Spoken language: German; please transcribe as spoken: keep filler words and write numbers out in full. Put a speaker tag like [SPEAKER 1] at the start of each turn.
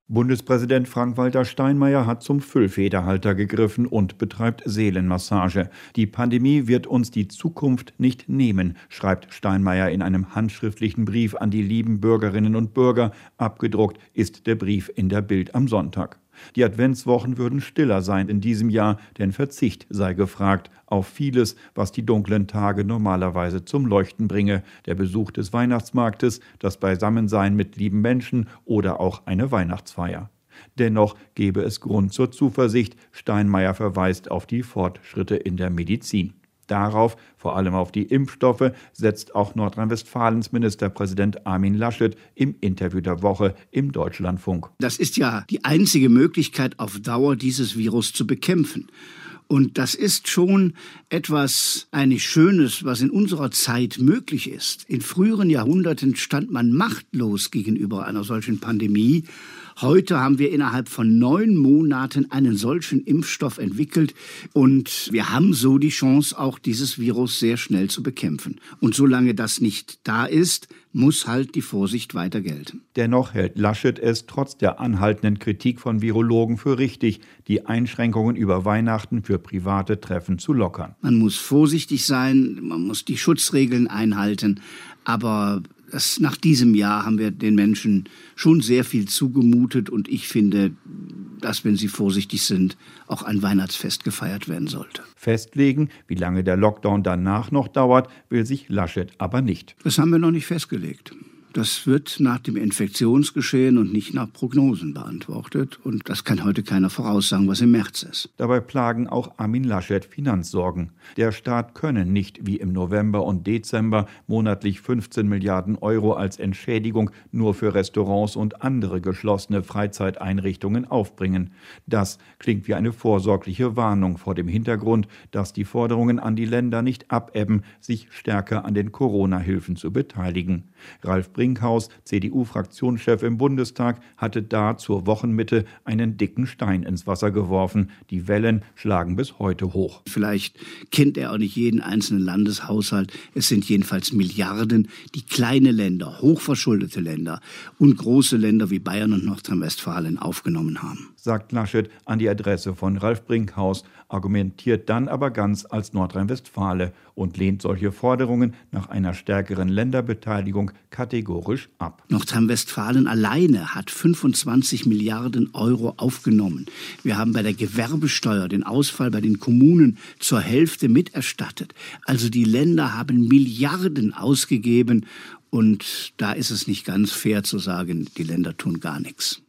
[SPEAKER 1] Bundespräsident Frank-Walter Steinmeier hat zum Füllfederhalter gegriffen und betreibt Seelenmassage. Die Pandemie wird uns die Zukunft nicht nehmen, schreibt Steinmeier in einem handschriftlichen Brief an die lieben Bürgerinnen und Bürger. Abgedruckt ist der Brief in der Bild am Sonntag. Die Adventswochen würden stiller sein in diesem Jahr, denn Verzicht sei gefragt auf vieles, was die dunklen Tage normalerweise zum Leuchten bringe. Der Besuch des Weihnachtsmarktes, das Beisammensein mit lieben Menschen oder auch eine Weihnachtsfeier. Dennoch gebe es Grund zur Zuversicht. Steinmeier verweist auf die Fortschritte in der Medizin. Darauf, vor allem auf die Impfstoffe, setzt auch Nordrhein-Westfalens Ministerpräsident Armin Laschet im Interview der Woche im Deutschlandfunk.
[SPEAKER 2] Das ist ja die einzige Möglichkeit, auf Dauer dieses Virus zu bekämpfen. Und das ist schon etwas eigentlich Schönes, was in unserer Zeit möglich ist. In früheren Jahrhunderten stand man machtlos gegenüber einer solchen Pandemie. Heute haben wir innerhalb von neun Monaten einen solchen Impfstoff entwickelt und wir haben so die Chance, auch dieses Virus sehr schnell zu bekämpfen. Und solange das nicht da ist, muss halt die Vorsicht weiter gelten.
[SPEAKER 1] Dennoch hält Laschet es trotz der anhaltenden Kritik von Virologen für richtig, die Einschränkungen über Weihnachten für private Treffen zu lockern.
[SPEAKER 2] Man muss vorsichtig sein, man muss die Schutzregeln einhalten, aber das, nach diesem Jahr haben wir den Menschen schon sehr viel zugemutet und ich finde, dass, wenn sie vorsichtig sind, auch ein Weihnachtsfest gefeiert werden sollte.
[SPEAKER 1] Festlegen, wie lange der Lockdown danach noch dauert, will sich Laschet aber nicht.
[SPEAKER 2] Das haben wir noch nicht festgelegt. Das wird nach dem Infektionsgeschehen und nicht nach Prognosen beantwortet. Und das kann heute keiner voraussagen, was im März ist.
[SPEAKER 1] Dabei plagen auch Armin Laschet Finanzsorgen. Der Staat könne nicht wie im November und Dezember monatlich fünfzehn Milliarden Euro als Entschädigung nur für Restaurants und andere geschlossene Freizeiteinrichtungen aufbringen. Das klingt wie eine vorsorgliche Warnung vor dem Hintergrund, dass die Forderungen an die Länder nicht abebben, sich stärker an den Corona-Hilfen zu beteiligen. Ralf Brinkhaus, C D U-Fraktionschef im Bundestag, hatte da zur Wochenmitte einen dicken Stein ins Wasser geworfen. Die Wellen schlagen bis heute hoch.
[SPEAKER 2] Vielleicht kennt er auch nicht jeden einzelnen Landeshaushalt. Es sind jedenfalls Milliarden, die kleine Länder, hochverschuldete Länder und große Länder wie Bayern und Nordrhein-Westfalen aufgenommen haben.
[SPEAKER 1] Sagt Laschet an die Adresse von Ralf Brinkhaus, argumentiert dann aber ganz als Nordrhein-Westfale und lehnt solche Forderungen nach einer stärkeren Länderbeteiligung kategorisch ab.
[SPEAKER 2] Nordrhein-Westfalen alleine hat fünfundzwanzig Milliarden Euro aufgenommen. Wir haben bei der Gewerbesteuer den Ausfall bei den Kommunen zur Hälfte miterstattet. Also die Länder haben Milliarden ausgegeben und da ist es nicht ganz fair zu sagen, die Länder tun gar nichts.